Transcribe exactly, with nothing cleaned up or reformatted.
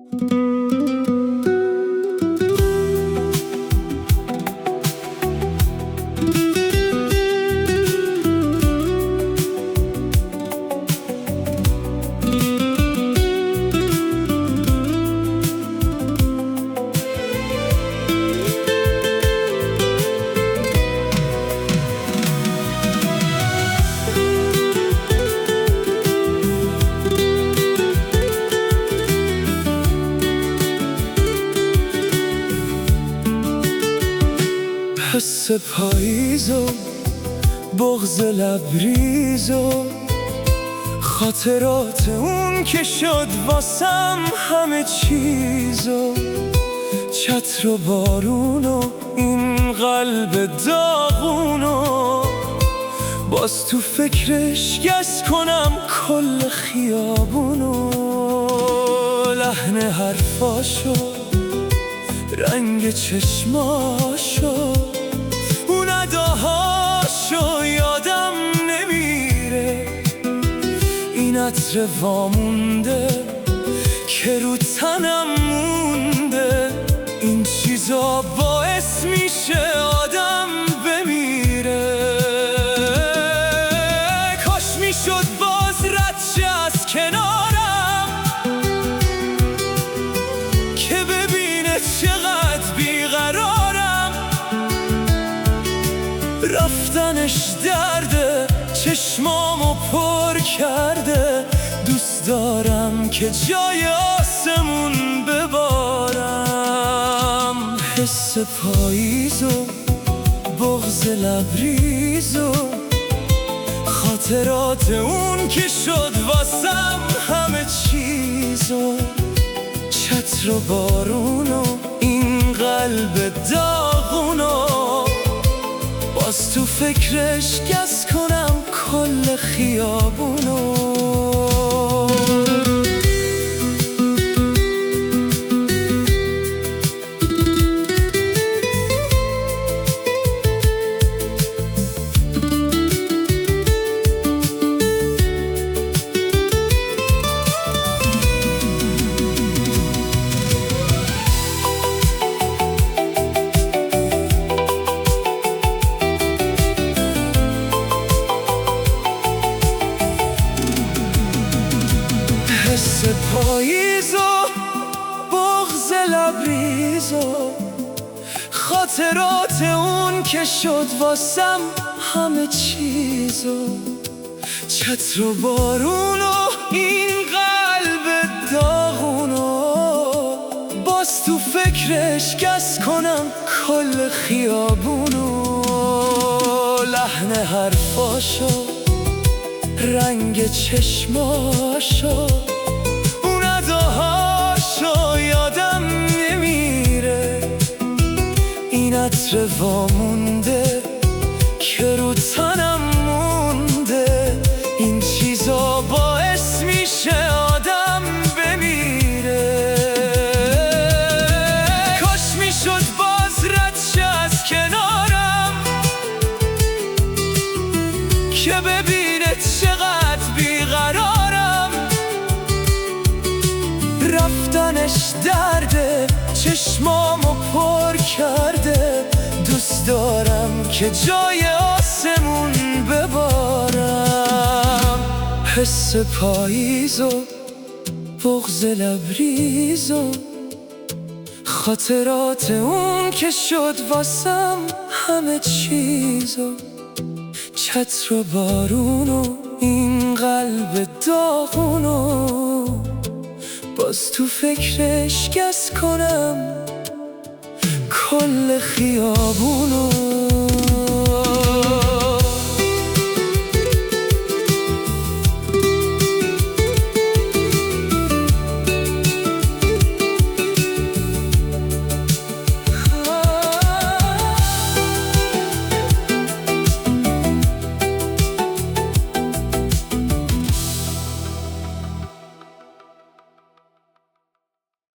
حس پاییز و بغض لبریز و خاطرات اون که شد واسم همه چیز و چتر و بارون و این قلب داغون و باز تو فکرش گس کنم کل خیابون و لحن حرفاشو رنگ چشماشو اون اداهاشو یادم نمیره این عطر وامونده که رو تنم مونده این چیزا باعث میشه آدم بمیره کاش میشد باز رد شه از کنارم که ببینه چقدر بیقرارم رفتنش درده چشمامو پر کرده دوست دارم که جای آسمون ببارم حس پاییز و بغض لبریز و خاطرات اون که شد واسم همه چیز و چتر و بارون و این قلب داغون و باز تو فکرش گس کنم کل خیابون و حس پاییز و بغض لبریز و خاطرات اون که شد واسم همه چیز و چتر و بارون و این قلب داغون و باز تو فکرش گس کنم کل خیابون و لحن حرفاشو رنگ چشماشو اون اداهاشو یادم نمیره این عطر وامونده که رو تنم مونده این چیزا باعث میشه آدم بمیره کاش میشد باز رد شه از کنارم که ببینه چقدر بیقرارم رفتنش درده چشمامو پر کرده دوست دارم که جای آسمون ببارم حس پاییز و بغض لبریز و خاطرات اون که شد واسم همه چیز و چتر و بارون و این قلب داغون و باز تو فکرش گس کنم کل خیابون و